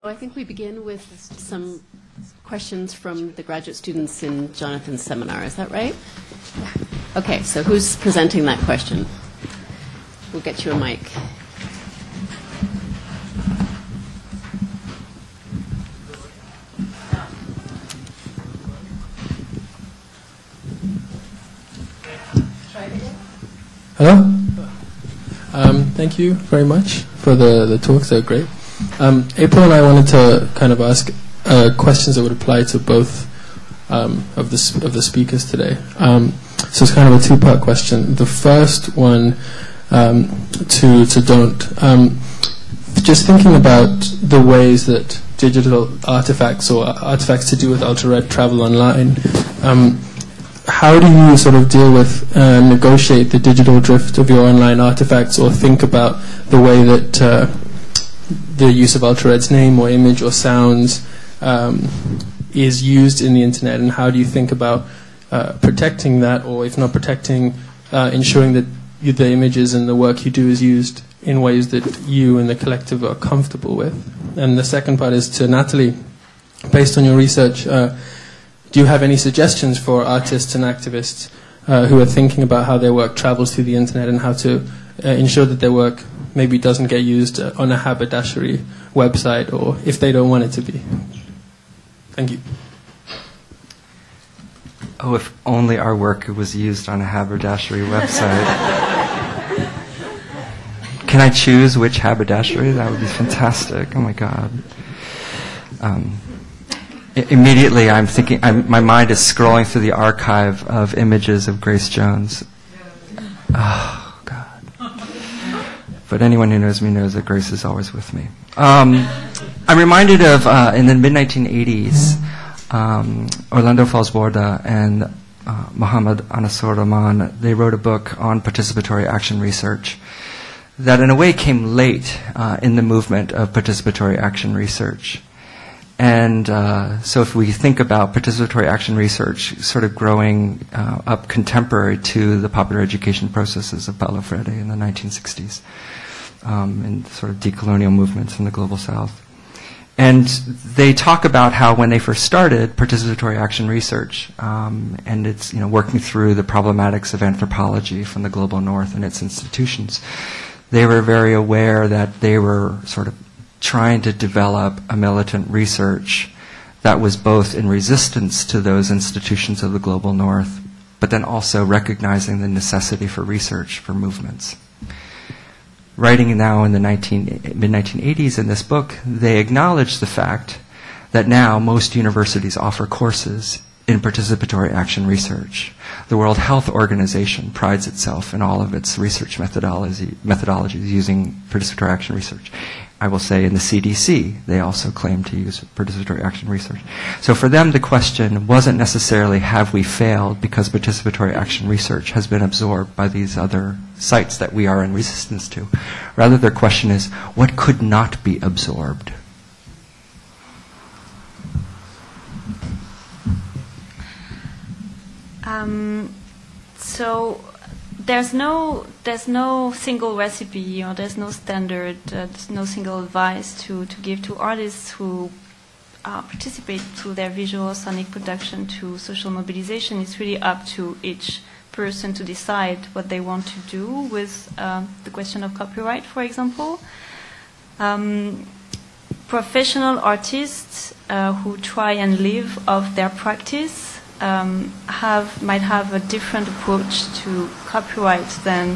I think we begin with some questions from the graduate students in Jonathan's seminar. Is that right? Okay, so who's presenting that question? We'll get you a mic. Hello. Thank you very much for the talks. They're great. April and I wanted to kind of ask questions that would apply to both of the speakers today. So it's kind of a two-part question. The first one to Don't. Just thinking about the ways that digital artifacts or artifacts to do with ultra-red travel online, how do you sort of deal with negotiate the digital drift of your online artifacts, or think about the way that the use of ultra-red's name or image or sounds is used in the internet, and how do you think about protecting that, or if not protecting, ensuring that the images and the work you do is used in ways that you and the collective are comfortable with? And the second part is to Natalie. Based on your research, do you have any suggestions for artists and activists who are thinking about how their work travels through the internet and how to ensure that their work maybe doesn't get used on a haberdashery website, or if they don't want it to be? Thank you. Oh, if only our work was used on a haberdashery website. Can I choose which haberdashery? That would be fantastic. Oh my God. Immediately I'm thinking, my mind is scrolling through the archive of images of Grace Jones. Oh, God. But anyone who knows me knows that Grace is always with me. I'm reminded of, in the mid-1980s, Orlando Falsborda and Muhammad Anasur Rahman, they wrote a book on participatory action research that in a way came late in the movement of participatory action research. And so if we think about participatory action research sort of growing up contemporary to the popular education processes of Paulo Freire in the 1960s, and sort of decolonial movements in the Global South. And they talk about how when they first started participatory action research, and it's working through the problematics of anthropology from the Global North and its institutions, they were very aware that they were sort of trying to develop a militant research that was both in resistance to those institutions of the Global North, but then also recognizing the necessity for research for movements. Writing now in the mid-1980s in this book, they acknowledge the fact that now most universities offer courses in participatory action research. The World Health Organization prides itself in all of its research methodologies using participatory action research. I will say in the CDC, they also claim to use participatory action research. So for them, the question wasn't necessarily have we failed because participatory action research has been absorbed by these other sites that we are in resistance to. Rather, their question is, what could not be absorbed? So there's no single recipe, or there's no standard, there's no single advice to give to artists who participate through their visual sonic production to social mobilization. It's really up to each person to decide what they want to do with the question of copyright, for example. Professional artists who try and live off their practice might have a different approach to copyright than,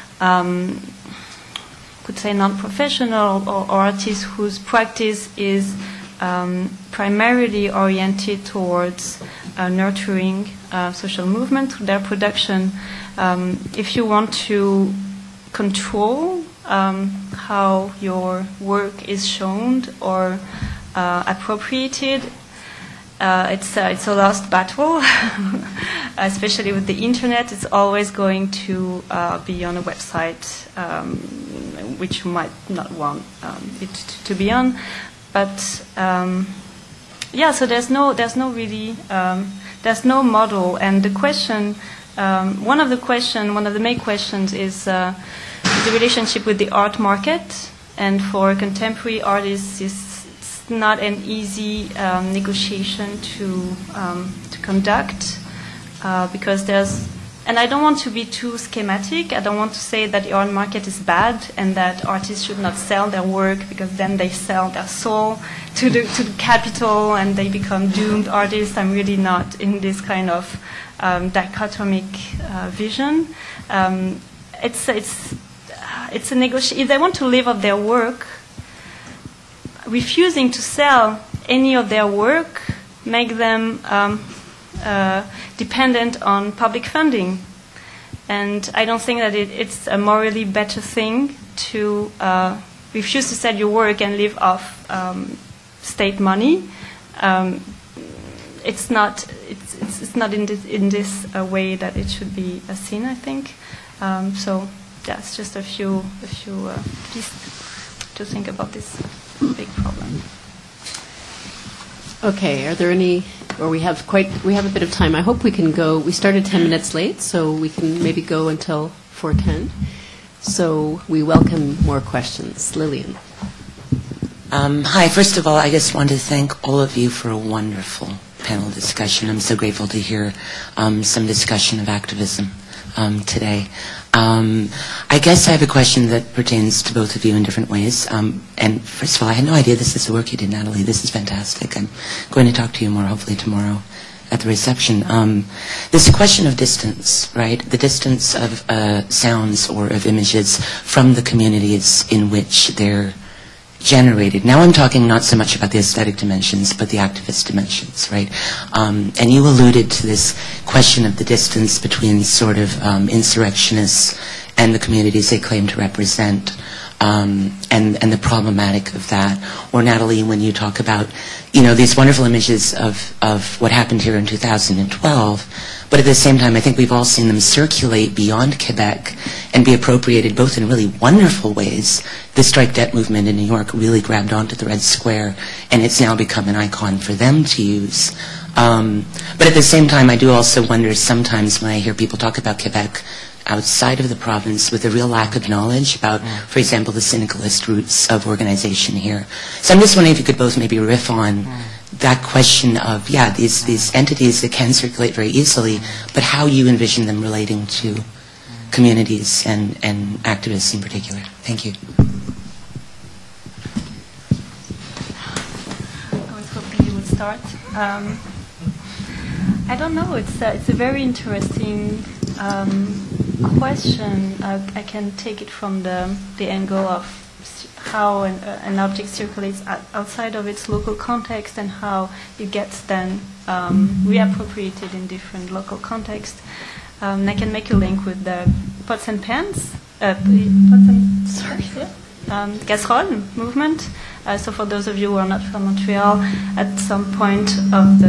could say, non-professional or artists whose practice is primarily oriented towards nurturing social movement through their production. If you want to control how your work is shown or appropriated, it's a lost battle, especially with the internet. It's always going to be on a website which you might not want it to be on. But so there's no model. And the question, one of the main questions is the relationship with the art market. And for contemporary artists, it's not an easy negotiation to conduct because there's. And I don't want to be too schematic. I don't want to say that the art market is bad and that artists should not sell their work because then they sell their soul to the capital and they become doomed artists. I'm really not in this kind of dichotomic vision. It's a negotiation. If they want to live off their work, refusing to sell any of their work make them dependent on public funding. And I don't think that it's a morally better thing to refuse to sell your work and live off state money. It's not in this way that it should be seen, I think. So that's just a few pieces to think about this big problem. Okay, are there any, or we have a bit of time. I hope we can go, we started 10 minutes late, so we can maybe go until 4:10. So we welcome more questions. Lillian. Hi, first of all, I just want to thank all of you for a wonderful panel discussion. I'm so grateful to hear some discussion of activism today. I guess I have a question that pertains to both of you in different ways. And first of all, I had no idea this is the work you did, Natalie. This is fantastic. I'm going to talk to you more, hopefully, tomorrow at the reception. This question of distance, right? The distance of sounds or of images from the communities in which they're generated. Now I'm talking not so much about the aesthetic dimensions, but the activist dimensions, right? And you alluded to this question of the distance between sort of insurrectionists and the communities they claim to represent, and the problematic of that. Or Natalie, when you talk about, these wonderful images of what happened here in 2012, but at the same time, I think we've all seen them circulate beyond Quebec and be appropriated both in really wonderful ways. The Strike Debt movement in New York really grabbed onto the Red Square, and it's now become an icon for them to use. But at the same time, I do also wonder sometimes when I hear people talk about Quebec outside of the province with a real lack of knowledge about, for example, the syndicalist roots of organization here. So I'm just wondering if you could both maybe riff on that question of, these entities that can circulate very easily, but how you envision them relating to communities and activists in particular. Thank you. I was hoping you would start. I don't know. It's a very interesting question. I can take it from the angle of how an object circulates outside of its local context and how it gets then reappropriated in different local contexts. I can make a link with the pots and pans, casserole movement. So for those of you who are not from Montreal, at some point of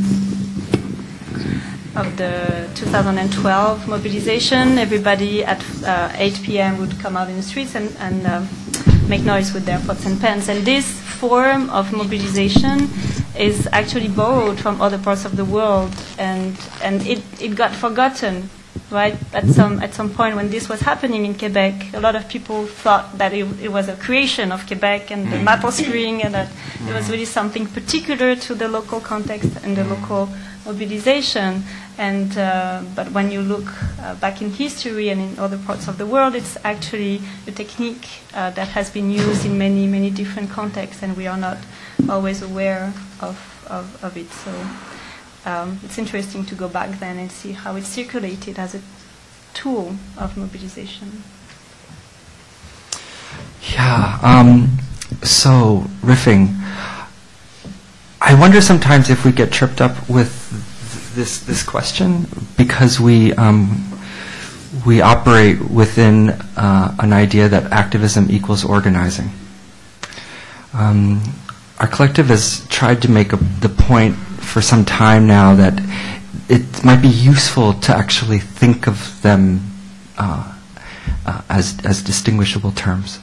the 2012 mobilization, everybody at 8 p.m. would come out in the streets and make noise with their pots and pans. And this form of mobilization is actually borrowed from other parts of the world, and it got forgotten, right? At some point when this was happening in Quebec, a lot of people thought that it was a creation of Quebec and the maple spring, and that it was really something particular to the local context and the local mobilization. And but when you look back in history and in other parts of the world, it's actually a technique that has been used in many, many different contexts, and we are not always aware of it. So it's interesting to go back then and see how it circulated as a tool of mobilization. Yeah. So riffing, I wonder sometimes if we get tripped up with this question because we operate within an idea that activism equals organizing. Our collective has tried to make the point for some time now that it might be useful to actually think of them as distinguishable terms.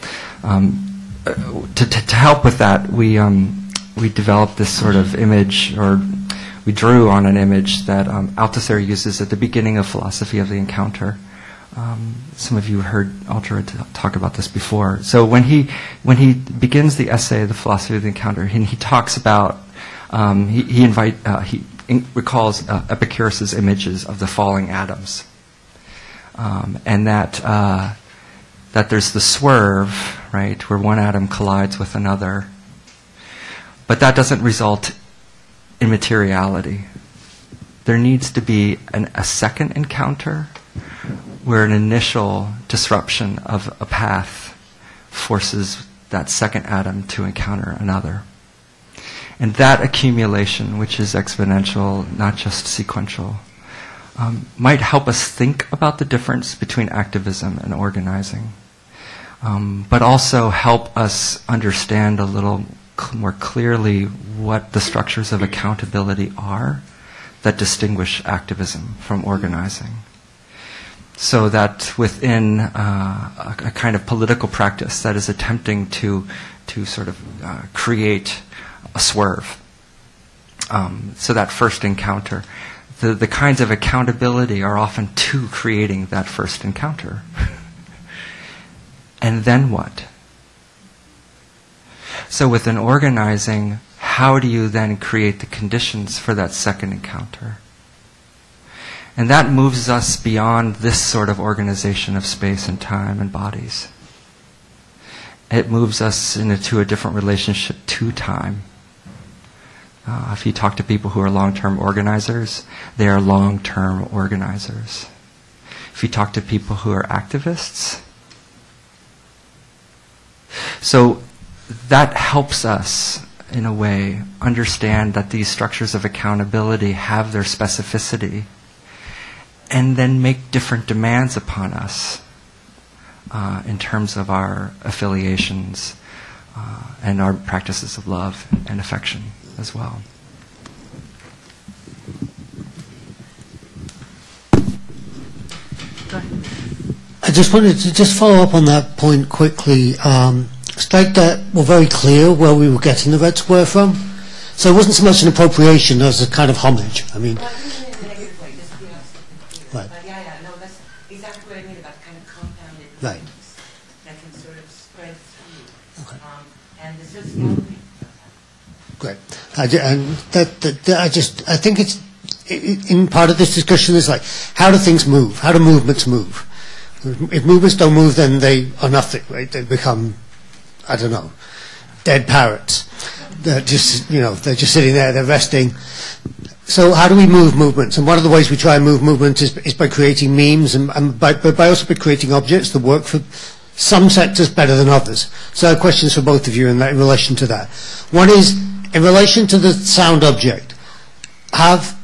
To help with that, we developed this sort of image, or we drew on an image that Althusser uses at the beginning of Philosophy of the Encounter, Some of you heard Altura talk about this before. So when he begins the essay, The Philosophy of the Encounter, and he talks about, he recalls Epicurus's images of the falling atoms, and that there's the swerve, right, where one atom collides with another, but that doesn't result in materiality. There needs to be a second encounter where an initial disruption of a path forces that second atom to encounter another. And that accumulation, which is exponential, not just sequential, might help us think about the difference between activism and organizing, but also help us understand a little more clearly what the structures of accountability are that distinguish activism from organizing. So that within a kind of political practice that is attempting to sort of create a swerve, so that first encounter, the kinds of accountability are often to creating that first encounter. And then what? So within organizing, how do you then create the conditions for that second encounter? And that moves us beyond this sort of organization of space and time and bodies. It moves us into a different relationship to time. If you talk to people who are long-term organizers, they are long-term organizers. If you talk to people who are activists, so that helps us, in a way, understand that these structures of accountability have their specificity and then make different demands upon us in terms of our affiliations and our practices of love and affection as well. I just wanted to just follow up on that point quickly. Strike that we're very clear where we were getting the red square from. So it wasn't so much an appropriation as a kind of homage. I mean, well, I didn't mean it in a negative way, just to be honest. Right. But no, that's exactly what I mean about kind of compounded Right. things that can sort of spread through. Okay. And the sociology. Great. I think it's in part of this discussion is like, how do things move? How do movements move? If movements don't move, then they are nothing, right? They become, I don't know, dead parrots. They're just, they're just sitting there, they're resting. So how do we move movements? And one of the ways we try and move movements is by creating memes and by also by creating objects that work for some sectors better than others. So I have questions for both of you in relation to that. One is, in relation to the sound object, have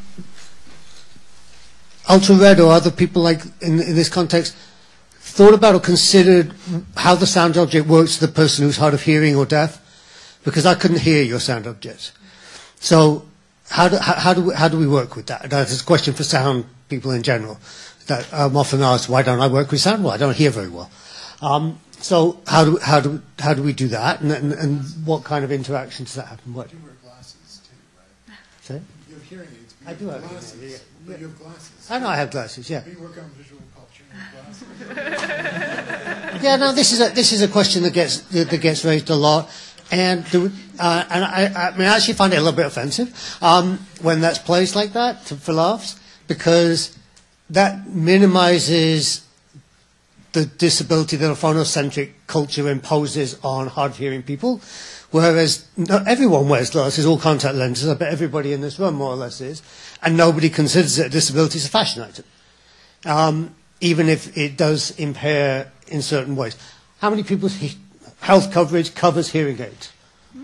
Ultra Red or other people like in this context thought about or considered how the sound object works to the person who's hard of hearing or deaf? Because I couldn't hear your sound objects. So how do we work with that? That is a question for sound people in general. That I'm often asked, why don't I work with sound? Well, I don't hear very well. So how do we do that? And what kind of interaction does that happen? What? You wear glasses too, right? Sorry? You have hearing aids. I do have glasses. hearing aids, But you have glasses. I know I have glasses, yeah. We work on visual culture and glasses. Yeah, no, this is a question that gets raised a lot, and I actually find it a little bit offensive when that's placed like that for laughs, because that minimizes the disability that a phonocentric culture imposes on hard-of-hearing people, whereas not everyone wears glasses, all contact lenses. I bet everybody in this room more or less is, and nobody considers it a disability as a fashion item, even if it does impair in certain ways. How many people's health coverage covers hearing aids?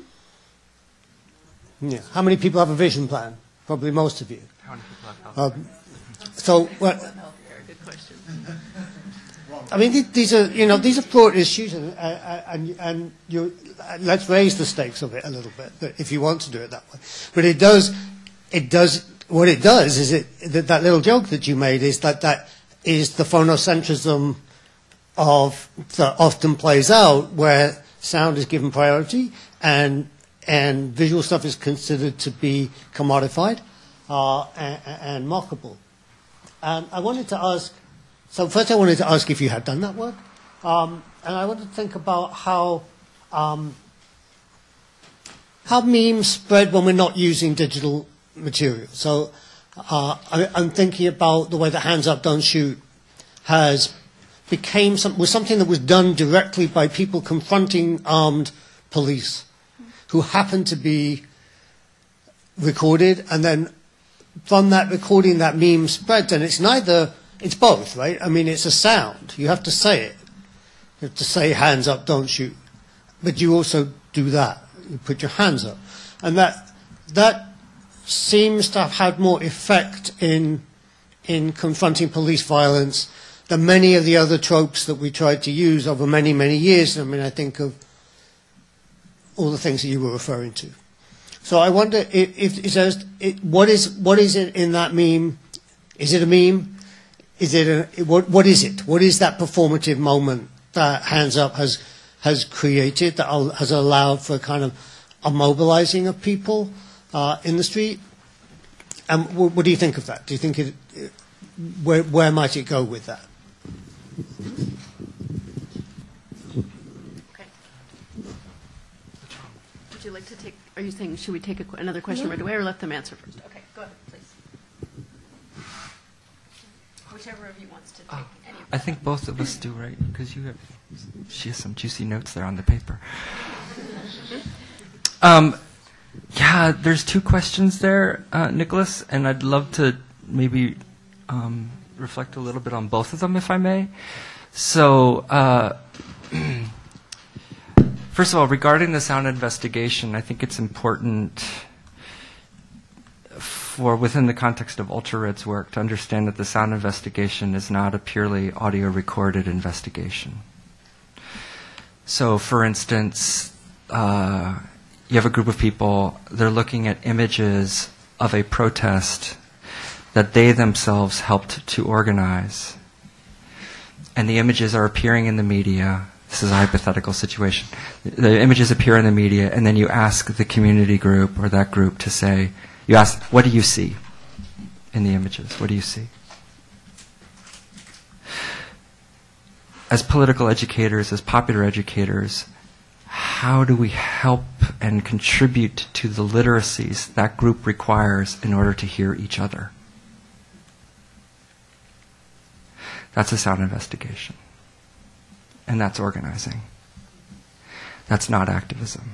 Yeah. How many people have a vision plan? Probably most of you. How many people have health? Good question. I mean, these are broad issues, and let's raise the stakes of it a little bit, if you want to do it that way. But what it does is that little joke that you made is that is the phonocentrism that often plays out, where sound is given priority and visual stuff is considered to be commodified and mockable. And I wanted to ask So first I wanted to ask if you had done that work. And I want to think about how memes spread when we're not using digital material. So I'm thinking about the way that Hands Up, Don't Shoot was something that was done directly by people confronting armed police who happened to be recorded, and then from that recording that meme spreads, and it's both, right? I mean, it's a sound. You have to say it. You have to say hands up, don't shoot. But you also do that. You put your hands up. And that seems to have had more effect in confronting police violence than many of the other tropes that we tried to use over many, many years. I mean, I think of all the things that you were referring to. So I wonder what is it in that meme? Is it a meme? What is it? What is that performative moment that Hands Up has created, that has allowed for kind of a mobilizing of people in the street? And what do you think of that? Do you think where might it go with that? Okay. Would you like to take? Are you saying should we take another question right away, or let them answer first? Okay, go ahead, please. Whichever of you wants to take any. I think both of us do, right? Because she has some juicy notes there on the paper. Yeah, there's two questions there, Nicholas, and I'd love to maybe reflect a little bit on both of them, if I may. So, first of all, regarding the sound investigation, I think it's important for within the context of UltraRed's work to understand that the sound investigation is not a purely audio-recorded investigation. So, for instance, you have a group of people, they're looking at images of a protest that they themselves helped to organize. And the images are appearing in the media. This is a hypothetical situation. The images appear in the media, and then you ask the community group or that group to say, you ask, what do you see in the images? What do you see? As political educators, as popular educators, how do we help and contribute to the literacies that group requires in order to hear each other? That's a sound investigation. And that's organizing. That's not activism.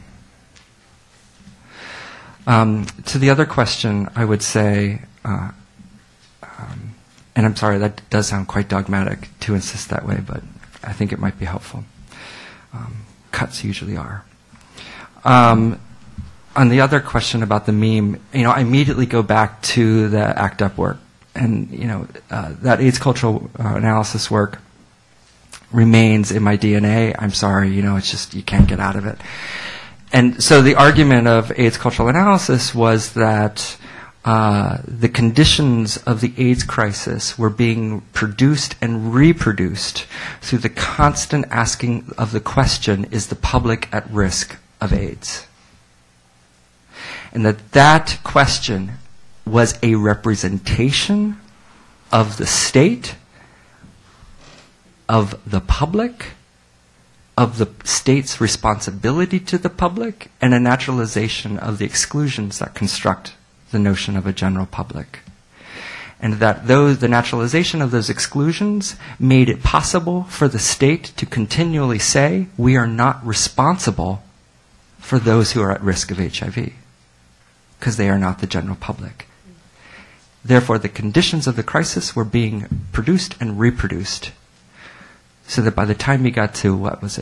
To the other question, I would say, and I'm sorry, that does sound quite dogmatic to insist that way, but I think it might be helpful. Cuts usually are. On the other question about the meme, I immediately go back to the ACT UP work. And, that AIDS cultural analysis work remains in my DNA. I'm sorry, it's just, you can't get out of it. And so the argument of AIDS cultural analysis was that the conditions of the AIDS crisis were being produced and reproduced through the constant asking of the question, is the public at risk of AIDS? And that question was a representation of the state, of the public, of the state's responsibility to the public, and a naturalization of the exclusions that construct the notion of a general public. And that the naturalization of those exclusions made it possible for the state to continually say, we are not responsible for those who are at risk of HIV, because they are not the general public. Therefore, the conditions of the crisis were being produced and reproduced, so that by the time we got to,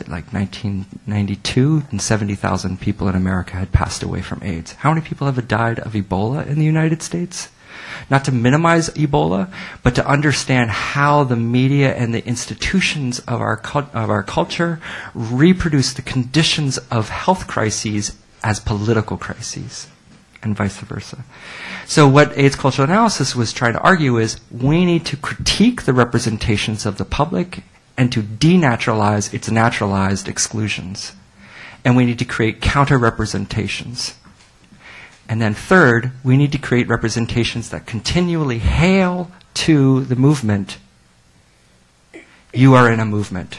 1992, and 70,000 people in America had passed away from AIDS. How many people have died of Ebola in the United States? Not to minimize Ebola, but to understand how the media and the institutions of our culture reproduce the conditions of health crises as political crises, and vice versa. So what AIDS cultural analysis was trying to argue is we need to critique the representations of the public and to denaturalize its naturalized exclusions. And we need to create counter-representations. And then third, we need to create representations that continually hail to the movement You are in a movement.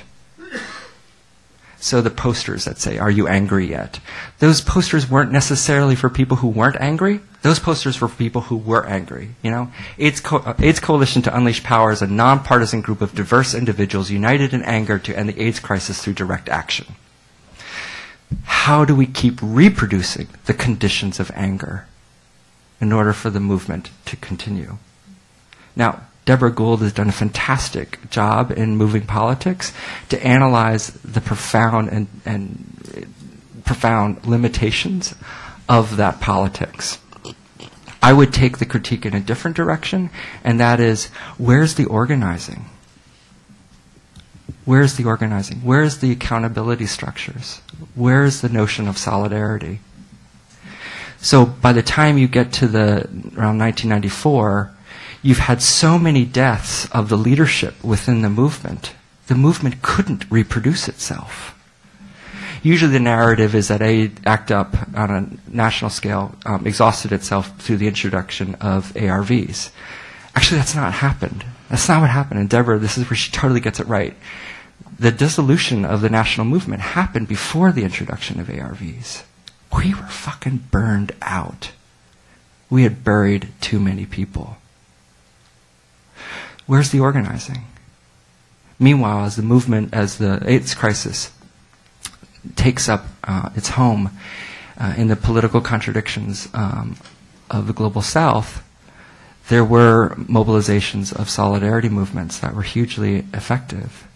So the posters that say, "Are you angry yet?" Those posters weren't necessarily for people who weren't angry. Those posters were for people who were angry. You know, AIDS Coalition to Unleash Power is a nonpartisan group of diverse individuals united in anger to end the AIDS crisis through direct action. How do we keep reproducing the conditions of anger in order for the movement to continue? Now, Deborah Gould has done a fantastic job in Moving Politics to analyze the profound and profound limitations of that politics. I would take the critique in a different direction, and that is, where's the organizing? Where's the organizing? Where's the accountability structures? Where's the notion of solidarity? So by the time you get to around 1994, you've had so many deaths of the leadership within the movement couldn't reproduce itself. Usually the narrative is that ACT UP on a national scale exhausted itself through the introduction of ARVs. Actually, that's not happened. That's not what happened. And Deborah, this is where she totally gets it right. The dissolution of the national movement happened before the introduction of ARVs. We were fucking burned out. We had buried too many people. Where's the organizing? Meanwhile, as the AIDS crisis takes up its home in the political contradictions of the global South, there were mobilizations of solidarity movements that were hugely effective.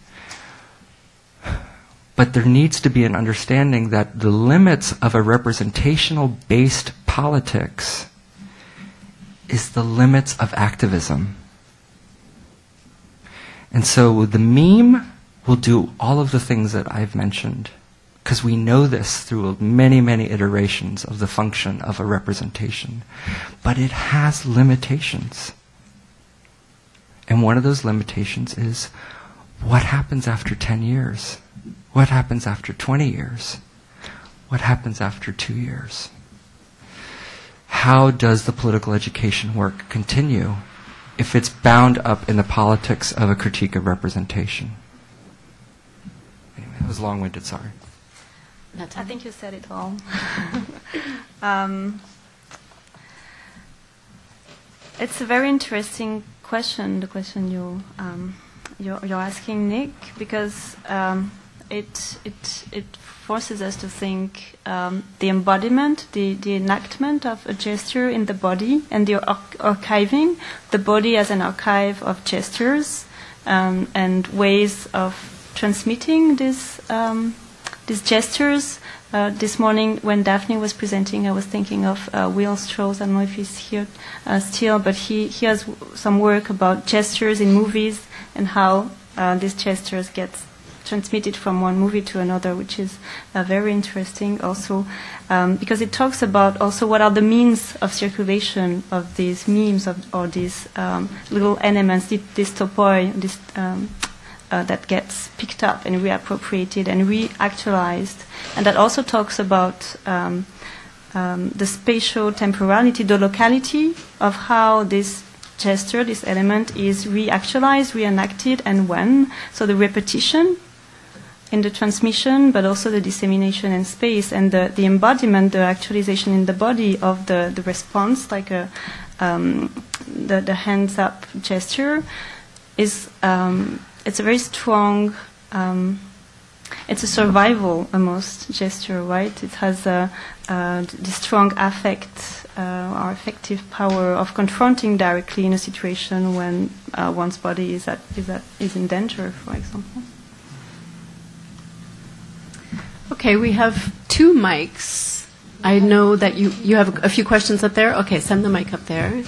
But there needs to be an understanding that the limits of a representational-based politics is the limits of activism. And so the meme will do all of the things that I've mentioned, because we know this through many, many iterations of the function of a representation. But it has limitations. And one of those limitations is, what happens after 10 years? What happens after 20 years? What happens after 2 years? How does the political education work continue if it's bound up in the politics of a critique of representation? Anyway, that was long-winded, sorry. I think you said it all. It's a very interesting question, the question you're asking, Nick, because it forces us to think the embodiment, the enactment of a gesture in the body, and the archiving the body as an archive of gestures and ways of transmitting these gestures. This morning, when Daphne was presenting, I was thinking of Will Strauss. I don't know if he's here still, but he has some work about gestures in movies and how these gestures get transmitted from one movie to another, which is very interesting also, because it talks about also what are the means of circulation of these memes or these little elements, this topoi, that gets picked up and reappropriated and reactualized. And that also talks about the spatial temporality, the locality of how this gesture, this element is reactualized, reenacted, and when. So the repetition in the transmission, but also the dissemination in space, and the embodiment, the actualization in the body of the response, like the hands up gesture, is it's a very strong, it's a survival almost gesture, right? It has the strong affect or affective power of confronting directly in a situation when one's body is in danger, for example. Okay, we have 2 mics. I know that you have a few questions up there. Okay, send the mic up there.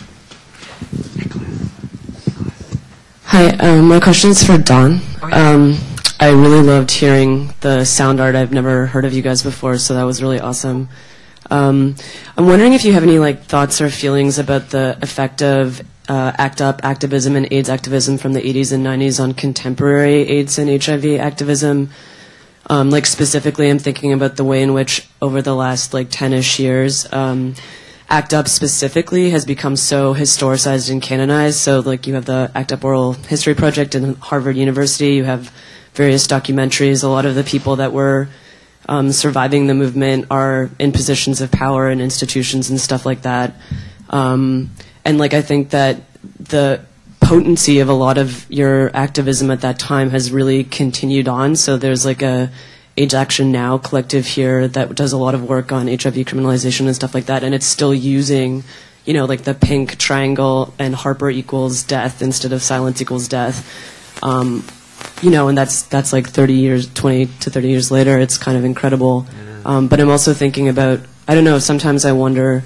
Hi, my question is for Don. I really loved hearing the sound art. I've never heard of you guys before, so that was really awesome. I'm wondering if you have any thoughts or feelings about the effect of ACT UP activism and AIDS activism from the 80s and 90s on contemporary AIDS and HIV activism. Specifically, I'm thinking about the way in which over the last 10-ish years, ACT UP specifically has become so historicized and canonized. So, like, you have the ACT UP Oral History Project in Harvard University. You have various documentaries. A lot of the people that were surviving the movement are in positions of power in institutions and stuff like that. And, like, I think that the potency of a lot of your activism at that time has really continued on. So there's, like, a Age Action Now collective here that does a lot of work on HIV criminalization and stuff like that, and it's still using, you know, like the pink triangle and Harper equals death instead of silence equals death. You know, and that's like 30 years, 20 to 30 years later. It's kind of incredible. But I'm also thinking about, I don't know, sometimes I wonder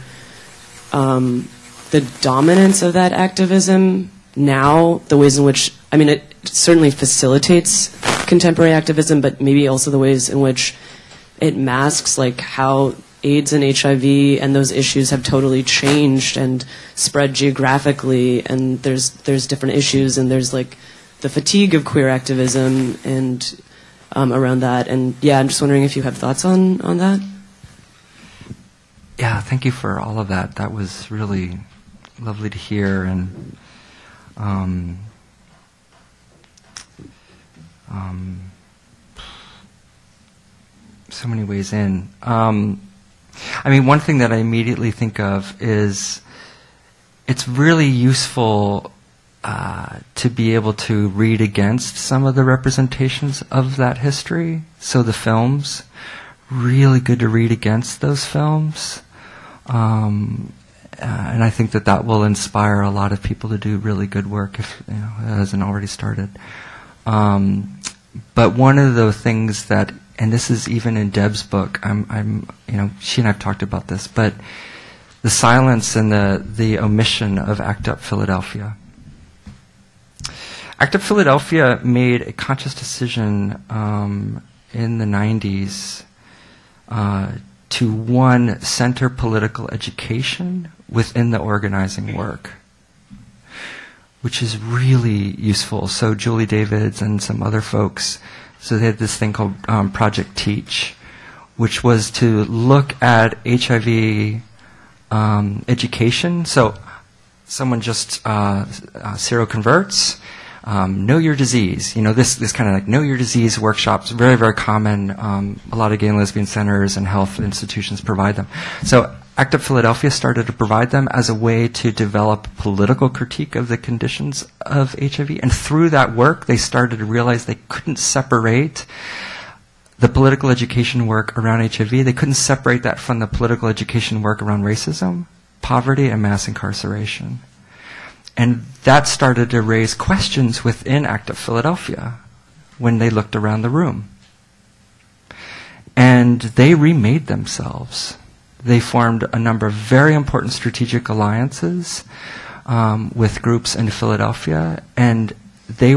the dominance of that activism now, the ways in which, I mean, it certainly facilitates contemporary activism, but maybe also the ways in which it masks, like, how AIDS and HIV and those issues have totally changed and spread geographically, and there's different issues, and there's, like, the fatigue of queer activism and around that. And yeah, I'm just wondering if you have thoughts on that. Yeah, thank you for all of that. That was really lovely to hear, and so many ways in. I mean, one thing that I immediately think of is it's really useful to be able to read against some of the representations of that history. So the films, really good to read against those films. And I think that will inspire a lot of people to do really good work if, you know, it hasn't already started. But one of the things that, and this is even in Deb's book, I'm you know, she and I've talked about this, but the silence and the omission of ACT UP Philadelphia. ACT UP Philadelphia made a conscious decision in the 90s to, one, center political education within the organizing work, which is really useful. So Julie Davids and some other folks, so they had this thing called Project Teach, which was to look at HIV education. So someone just seroconverts, know your disease. You know, this kind of like know your disease workshops, very, very common. A lot of gay and lesbian centers and health institutions provide them. So ACT UP Philadelphia started to provide them as a way to develop political critique of the conditions of HIV. And through that work, they started to realize they couldn't separate the political education work around HIV. They couldn't separate that from the political education work around racism, poverty, and mass incarceration. And that started to raise questions within ACT UP Philadelphia when they looked around the room. And they remade themselves. They formed a number of very important strategic alliances with groups in Philadelphia, and they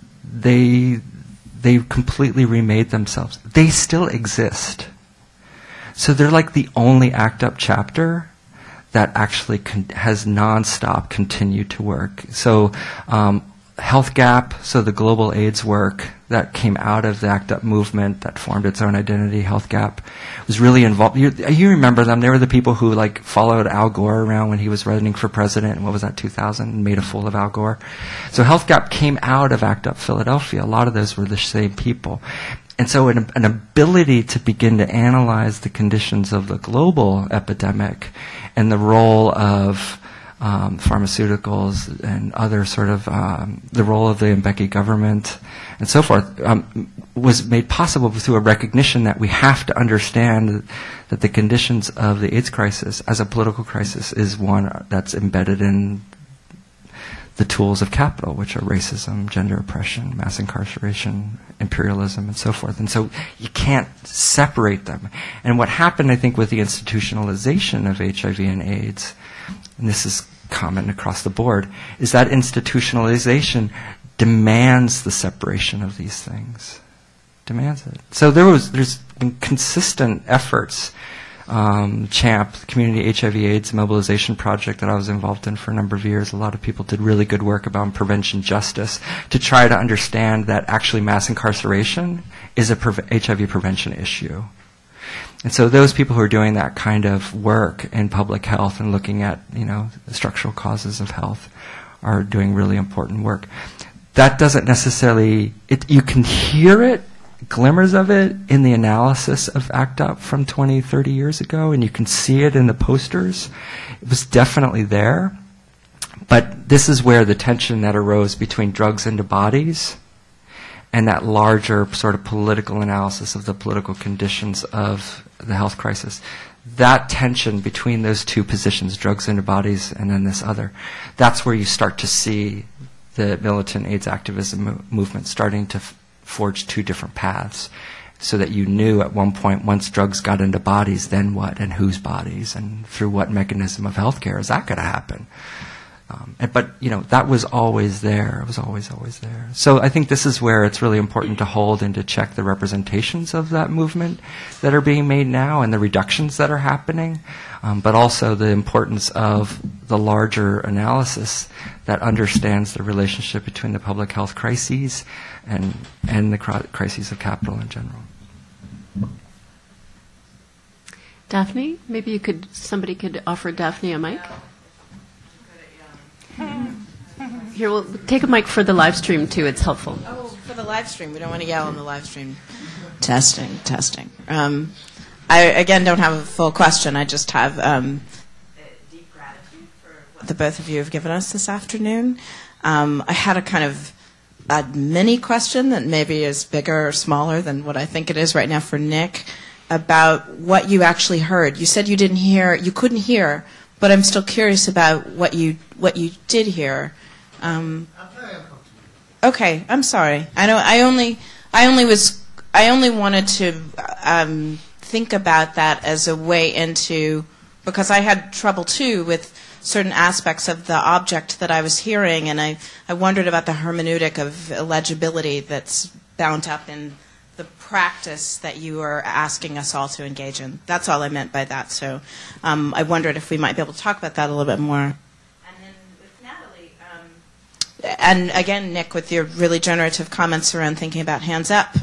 completely remade themselves. They still exist. So they're like the only ACT UP chapter that actually has nonstop continued to work. So Health Gap, so the global AIDS work that came out of the ACT UP movement that formed its own identity, Health Gap, was really involved. You remember them. They were the people who like followed Al Gore around when he was running for president, what was that, 2000, and made a fool of Al Gore. So Health Gap came out of ACT UP Philadelphia. A lot of those were the same people. And so an ability to begin to analyze the conditions of the global epidemic and the role of pharmaceuticals and other sort of the role of the Mbeki government and so forth was made possible through a recognition that we have to understand that the conditions of the AIDS crisis as a political crisis is one that's embedded in the tools of capital, which are racism, gender oppression, mass incarceration, imperialism, and so forth. And so you can't separate them. And what happened, I think, with the institutionalization of HIV and AIDS, and this is common across the board, is that institutionalization demands the separation of these things. Demands it. So there's been consistent efforts. CHAMP, the Community HIV/AIDS Mobilization Project that I was involved in for a number of years, a lot of people did really good work about prevention justice to try to understand that actually mass incarceration is a HIV prevention issue. And so those people who are doing that kind of work in public health and looking at, the structural causes of health are doing really important work. That doesn't necessarily, you can hear it, glimmers of it in the analysis of ACT UP from 20, 30 years ago, and you can see it in the posters. It was definitely there. But this is where the tension that arose between drugs into bodies and that larger sort of political analysis of the political conditions of the health crisis, that tension between those two positions, drugs into bodies and then this other, that's where you start to see the militant AIDS activism movement starting to forge two different paths, so that you knew at one point, once drugs got into bodies, then what, and whose bodies, and through what mechanism of healthcare is that going to happen? But that was always there. It was always there. So I think this is where it's really important to hold and to check the representations of that movement that are being made now and the reductions that are happening, but also the importance of the larger analysis that understands the relationship between the public health crises and the crises of capital in general. Daphne, maybe somebody could offer Daphne a mic. Here, we'll take a mic for the live stream too. It's helpful. Oh, for the live stream, we don't want to yell on the live stream. Testing. I again don't have a full question. I just have deep gratitude for what the both of you have given us this afternoon. I had a kind of a mini question that maybe is bigger or smaller than what I think it is right now for Nick, about what you actually heard. You said you couldn't hear, but I'm still curious about what you did hear. Okay, I'm sorry. I only wanted to think about that as a way into, because I had trouble too with certain aspects of the object that I was hearing, and I wondered about the hermeneutic of illegibility that's bound up in the practice that you are asking us all to engage in. That's all I meant by that. So I wondered if we might be able to talk about that a little bit more. And then with Natalie, and again, Nick, with your really generative comments around thinking about hands up,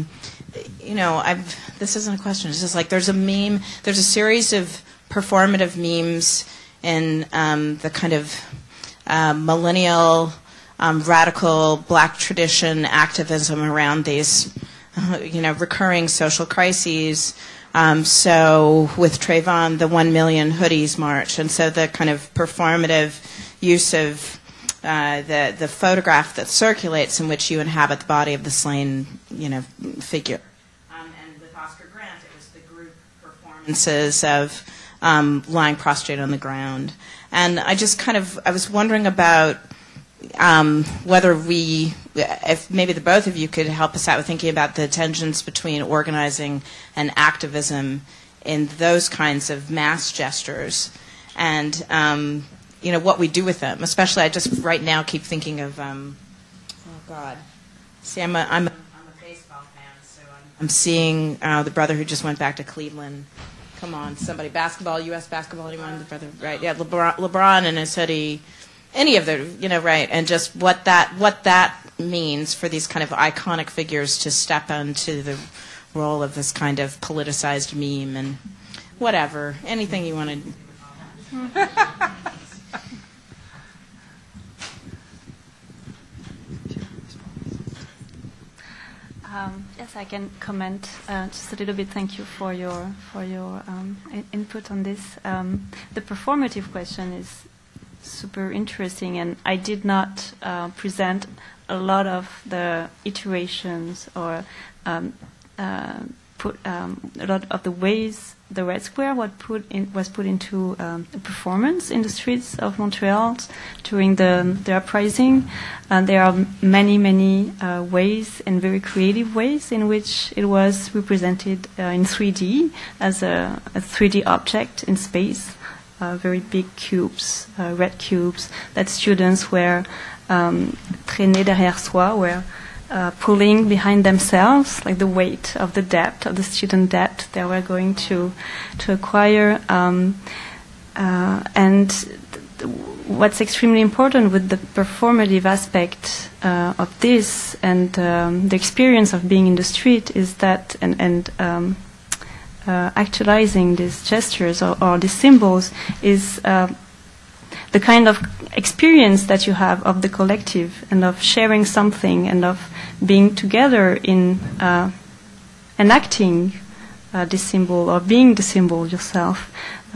this isn't a question. It's just like there's a meme, there's a series of performative memes in the kind of millennial radical black tradition activism around these recurring social crises. So with Trayvon, the 1 Million Hoodies March, and so the kind of performative use of the photograph that circulates in which you inhabit the body of the slain, figure. And with Oscar Grant, it was the group performances of lying prostrate on the ground. And I was wondering about whether if maybe the both of you could help us out with thinking about the tensions between organizing and activism in those kinds of mass gestures, and what we do with them. Especially, I just right now keep thinking of See, I'm a baseball fan, so I'm seeing the brother who just went back to Cleveland. Come on, somebody, basketball, U.S. basketball, anyone? The brother, right? Yeah, LeBron and his hoodie. Any of the, right, and just what that means for these kind of iconic figures to step onto the role of this kind of politicized meme and whatever, anything you want to. Yes, I can comment just a little bit. Thank you for your input on this. The performative question is super interesting, and I did not present a lot of the iterations or put a lot of the ways the Red Square was put into a performance in the streets of Montreal during the uprising. There are many ways and very creative ways in which it was represented in 3D as a 3D object in space. Very big cubes, red cubes, that students were traînés derrière soi, were pulling behind themselves, like the weight of the debt, of the student debt they were going to acquire. And what's extremely important with the performative aspect of this and the experience of being in the street is that, actualizing these gestures or these symbols is the kind of experience that you have of the collective and of sharing something and of being together in enacting this symbol or being the symbol yourself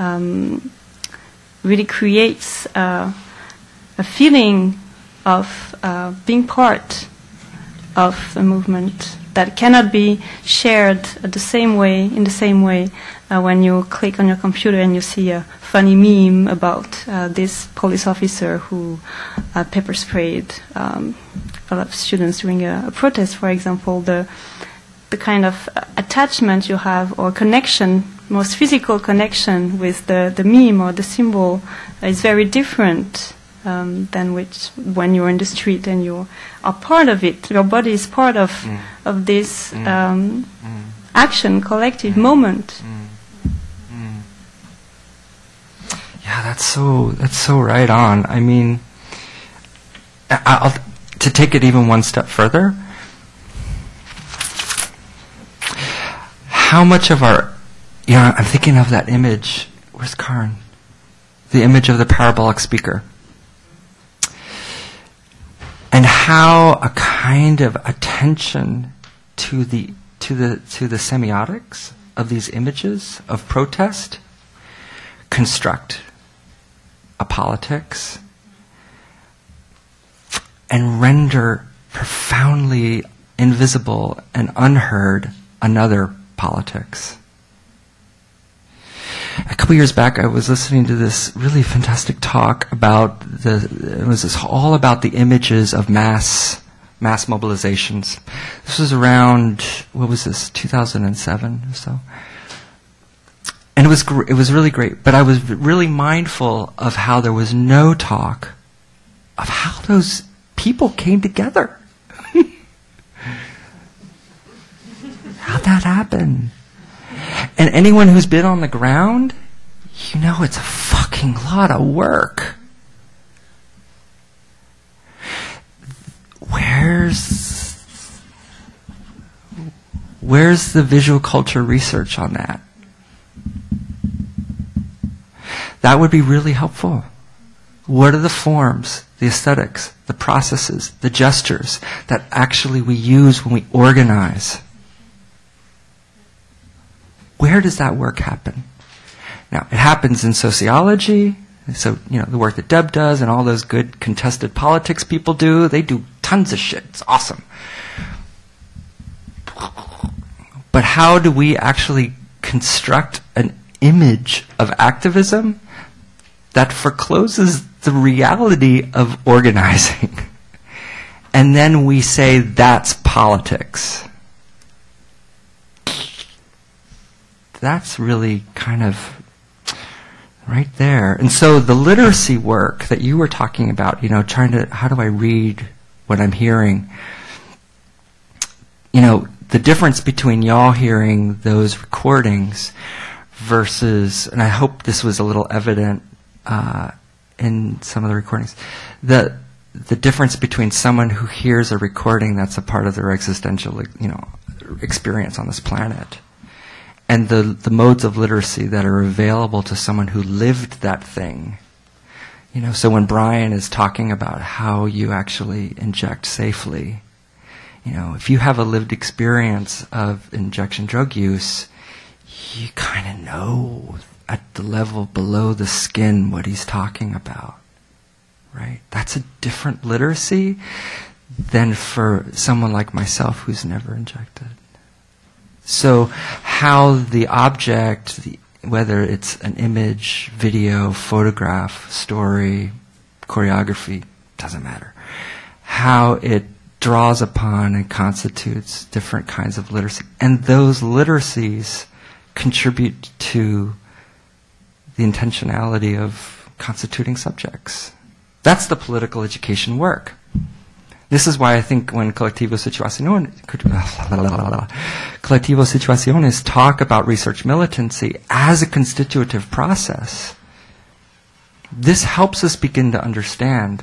really creates a feeling of being part of a movement that cannot be shared in the same way when you click on your computer and you see a funny meme about this police officer who pepper sprayed a lot of students during a protest, for example. The kind of attachment you have or connection, most physical connection with the meme or the symbol is very different than when you're in the street and you are part of it. Your body is part of this action, collective moment. Yeah, that's so right on. I mean, to take it even one step further, how much of our, I'm thinking of that image. Where's Karin? The image of the parabolic speaker. And how a kind of attention to the semiotics of these images of protest construct a politics and render profoundly invisible and unheard another politics. A couple years back, I was listening to this really fantastic talk about all about the images of mass mobilizations. This was around 2007 or so, and it was really great. But I was really mindful of how there was no talk of how those people came together. How'd that happen? And anyone who's been on the ground, it's a fucking lot of work. Where's the visual culture research on that? That would be really helpful. What are the forms, the aesthetics, the processes, the gestures that actually we use when we organize? Where does that work happen? Now, it happens in sociology. So, the work that Deb does and all those good contested politics people do, they do tons of shit. It's awesome. But how do we actually construct an image of activism that forecloses the reality of organizing? And then we say that's politics. That's really kind of right there. And so the literacy work that you were talking about, how do I read what I'm hearing? The difference between y'all hearing those recordings versus, and I hope this was a little evident in some of the recordings, the difference between someone who hears a recording that's a part of their existential, experience on this planet, and the modes of literacy that are available to someone who lived that thing. So when Brian is talking about how you actually inject safely, if you have a lived experience of injection drug use, you kind of know at the level below the skin what he's talking about, right? That's a different literacy than for someone like myself who's never injected. So how the object, whether it's an image, video, photograph, story, choreography, doesn't matter, how it draws upon and constitutes different kinds of literacy. And those literacies contribute to the intentionality of constituting subjects. That's the political education work. This is why I think when Colectivo Situaciones talk about research militancy as a constitutive process, this helps us begin to understand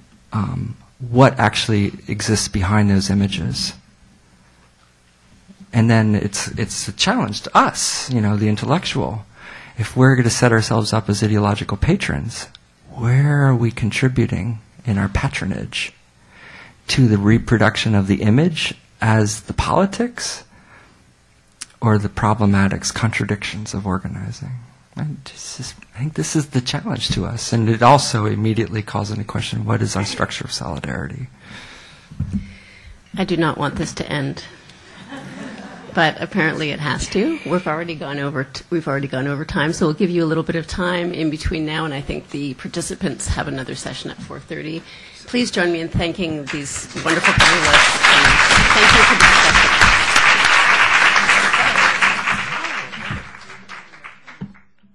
what actually exists behind those images. And then it's a challenge to us, the intellectual. If we're going to set ourselves up as ideological patrons, where are we contributing in our patronage to the reproduction of the image as the politics or the problematics, contradictions of organizing? I think this is the challenge to us, and it also immediately calls into question, what is our structure of solidarity? I do not want this to end, but apparently it has to. We've already gone over time, so we'll give you a little bit of time in between now, and I think the participants have another session at 4:30. Please join me in thanking these wonderful panelists, and thank you for the discussion.